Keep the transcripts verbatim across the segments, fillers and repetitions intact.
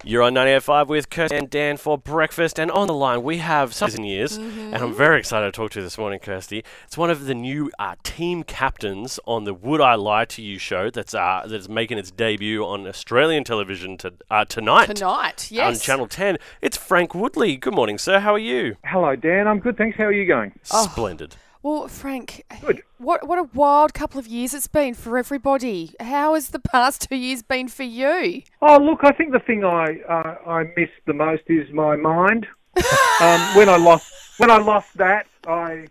You're on ninety-eight point five with Kirsty and Dan for breakfast, and on the line we have Seven Years, Mm-hmm. and I'm very excited to talk to you this morning, Kirsty. It's one of the new uh, team captains on the Would I Lie to You show that's uh, that's making its debut on Australian television to, uh, tonight. Tonight, yes. On Channel ten. It's Frank Woodley. Good morning, sir. How are you? Hello, Dan. I'm good, thanks. How are you going? Oh. Splendid. Well, Frank, Good. what what a wild couple of years it's been for everybody. How has the past two years been for you? Oh, look, I think the thing I uh, I miss the most is my mind. um, when I lost when I lost that, I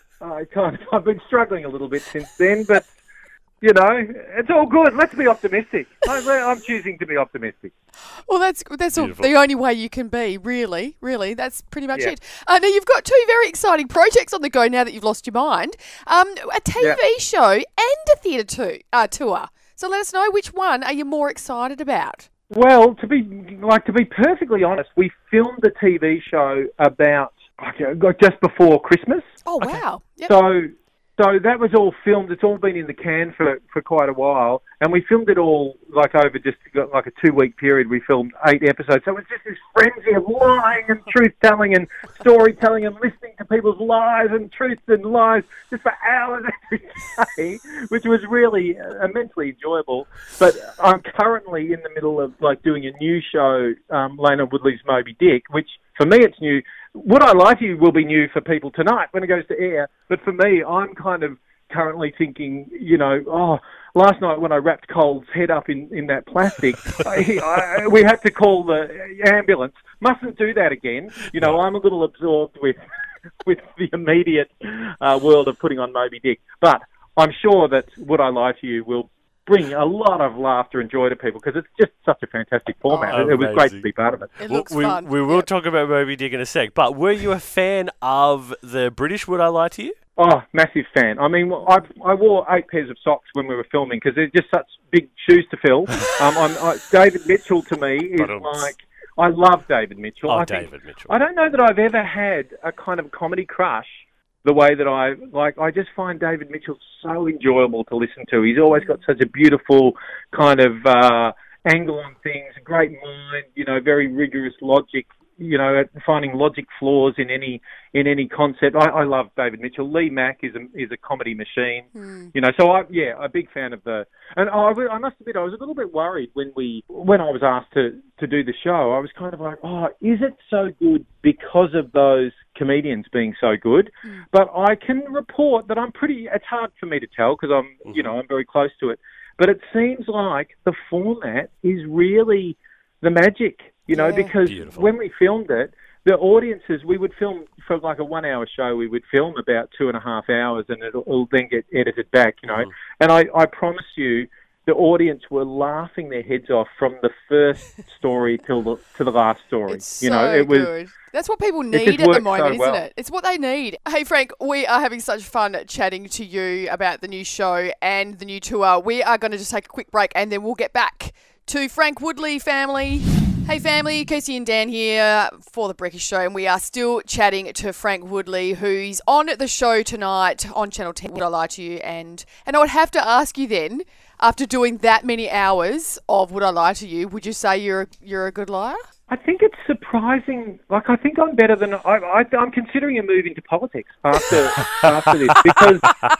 I kind of I've been struggling a little bit since then, but you know, it's all good. Let's be optimistic. I'm, I'm choosing to be optimistic. Well, that's that's all, Beautiful. the only way you can be, really, really. That's pretty much Yeah. it. Uh, now, you've got two very exciting projects on the go now that you've lost your mind. Um, a T V Yeah. show and a theatre to, uh, tour. So let us know, which one are you more excited about? Well, to be like to be perfectly honest, we filmed the T V show about like, just before Christmas. Oh, wow. Yep. So, so that was all filmed. It's all been in the can for, for quite a while, and we filmed it all like over just like a two week period. We filmed eight episodes. So it was just this frenzy of lying and truth telling and storytelling and listening to people's lies and truths and lies just for hours every day, which was really uh, immensely enjoyable. But I'm currently in the middle of like doing a new show, um, Lena Woodley's Moby Dick, which for me it's new. Would I Lie to You will be new for people tonight when it goes to air, but for me, I'm kind of currently thinking, you know, oh, last night when I wrapped Cole's head up in, in that plastic, I, I, we had to call the ambulance. Mustn't do that again. You know, I'm a little absorbed with with the immediate uh, world of putting on Moby Dick, but I'm sure that Would I Lie to You will bring a lot of laughter and joy to people because it's just such a fantastic format. Oh, it, it was great to amazing. be part of it. It Well, looks we, fun. we will Yep. talk about Moby Dick in a sec, but were you a fan of the British Would I Lie to You? Oh, massive fan. I mean, I I wore eight pairs of socks when we were filming because they're just such big shoes to fill. um, I'm, I, David Mitchell to me is But, um, like, I love David Mitchell. Oh, I think- David Mitchell. I don't know that I've ever had a kind of comedy crush the way that I, like, I just find David Mitchell so enjoyable to listen to. He's always got such a beautiful kind of uh, angle on things, a great mind, you know, very rigorous logic, you know, at finding logic flaws in any in any concept. I, I love David Mitchell. Lee Mack is a is a comedy machine, Hmm. you know. So I yeah, a big fan of the. And I, I must admit, I was a little bit worried when we when I was asked to to do the show. I was kind of like, oh, is it so good because of those comedians being so good? Hmm. But I can report that I'm pretty. It's hard for me to tell because I'm you know I'm very close to it. But it seems like the format is really the magic. You know, Yeah. because Beautiful. when we filmed it, the audiences, we would film for like a one-hour show. We would film about two and a half hours, and it'll, it'll then get edited back. You know, Mhm. and I, I promise you, the audience were laughing their heads off from the first story till the to the last story. It's you so know, it was. good. That's what people just need at the worked moment, so isn't well. it? It's what they need. Hey, Frank, we are having such fun chatting to you about the new show and the new tour. We are going to just take a quick break and then we'll get back to Frank Woodley, family. Hey, family, Kirsty and Dan here for The Breakfast Show, and we are still chatting to Frank Woodley, who's on the show tonight on Channel ten. Would I Lie to You? And, and I would have to ask you then, after doing that many hours of Would I Lie to You, would you say you're a, you're a good liar? I think it's surprising. Like, I think I'm better than I, I, I'm considering a move into politics after after this because I,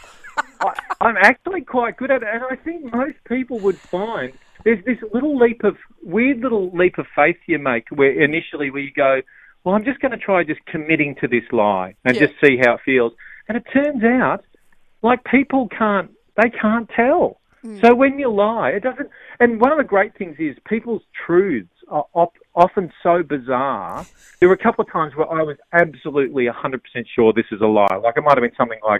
I'm actually quite good at it, and I think most people would find there's this little leap of weird little leap of faith you make where initially where you go, well, I'm just going to try just committing to this lie and Yeah. just see how it feels, and it turns out like people can't they can't tell. So when you lie, it doesn't. And one of the great things is people's truths are op- often so bizarre. There were a couple of times where I was absolutely one hundred percent sure this is a lie. Like it might have been something like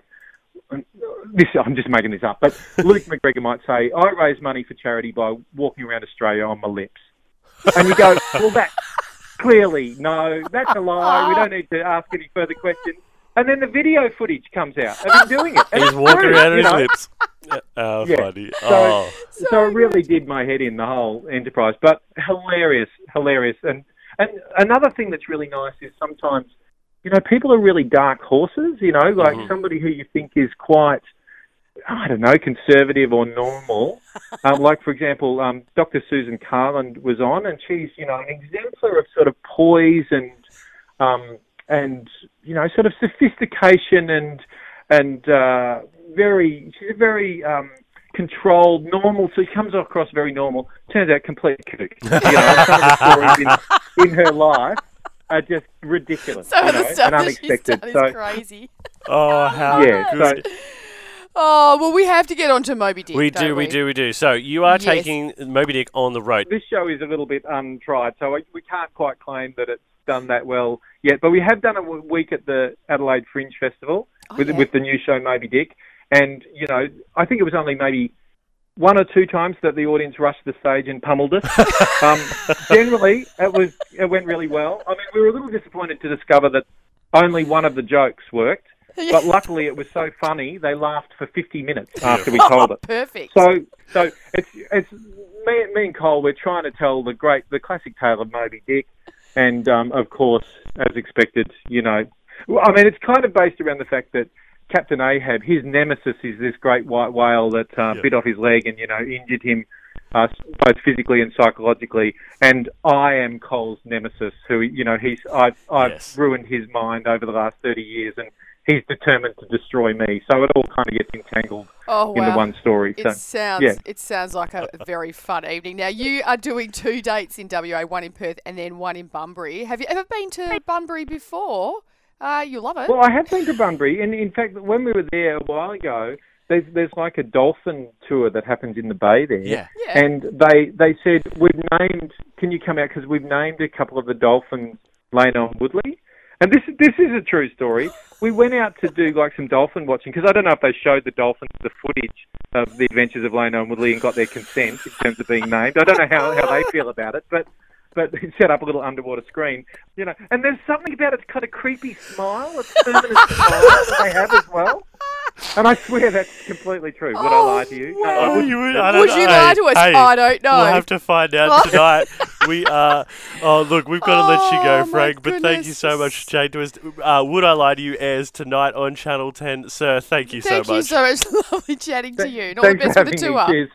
this. I'm just making this up, but Luke McGregor might say, "I raise money for charity by walking around Australia on my lips," and you go, "Well, that clearly no, that's a lie. We don't need to ask any further questions." And then the video footage comes out of him doing it. And He's it's walking true, around on you his know? lips. Oh, Yeah. funny. So- Oh. So, So it really good. did my head in, the whole enterprise. But hilarious, hilarious. And and another thing that's really nice is sometimes, you know, people are really dark horses, you know, like Mhm. somebody who you think is quite I don't know, conservative or normal. Um, like, for example, um, Doctor Susan Carland was on, and she's, you know, an exemplar of sort of poise and, um, and you know, sort of sophistication and, and uh, very, she's a very um, controlled, normal, so she comes across very normal. Turns out complete kook. You know, some of the stories in, in her life are just ridiculous, Some you of know, the stuff and that she's unexpected. done is So, crazy. Oh, how yeah, so good. Oh, well, we have to get on to Moby Dick. we don't do, we do, we do. So you are Yes. taking Moby Dick on the road. this show is a little bit untried, so we, we can't quite claim that it's done that well yet. But we have done a w- week at the Adelaide Fringe Festival Oh, with yeah. with the new show Moby Dick, and you know, I think it was only maybe one or two times that the audience rushed the stage and pummeled us. um, generally, it was it went really well. I mean, we were a little disappointed to discover that only one of the jokes worked. But luckily, it was so funny they laughed for fifty minutes after we told it. Perfect. So, so it's it's me, me and Cole. We're trying to tell the great, the classic tale of Moby Dick, and um, of course, as expected, you know, well, I mean, it's kind of based around the fact that Captain Ahab, his nemesis, is this great white whale that uh, Yeah. bit off his leg and you know injured him uh, both physically and psychologically. And I am Cole's nemesis, who you know he's I've I've Yes. ruined his mind over the last thirty years and. He's determined to destroy me, so it all kind of gets entangled oh, in wow. the one story. It So, sounds yeah. it sounds like a very fun evening. Now you are doing two dates in W A, one in Perth and then one in Bunbury. Have you ever been to Bunbury before? Uh, you'll love it. well, I have been to Bunbury, and in fact, when we were there a while ago, there's there's like a dolphin tour that happens in the bay there. Yeah. Yeah. And they they said we've named. Can you come out because we've named a couple of the dolphins Leno and Woodley. And this this is a true story. We went out to do like some dolphin watching because I don't know if they showed the dolphins the footage of the adventures of Leno and Woodley and got their consent in terms of being named. I don't know how, how they feel about it, but but they set up a little underwater screen, you know. And there's something about its kind of creepy smile, a permanent smile that they have as well. And I swear that's completely true. Would I lie to you? Oh, I wow. wouldn't. You would, I don't Would know. you lie to us? Hey, I don't know. We'll have to find out tonight. We are. Oh, look, we've got to let you Oh, go, my Frank. But thank you goodness. so much for chatting to us. Uh, Would I Lie to You airs tonight on Channel ten, sir. Thank you Thank so you much. so much. Lovely chatting to you. And all the Thanks best for for the having me. tour. Cheers.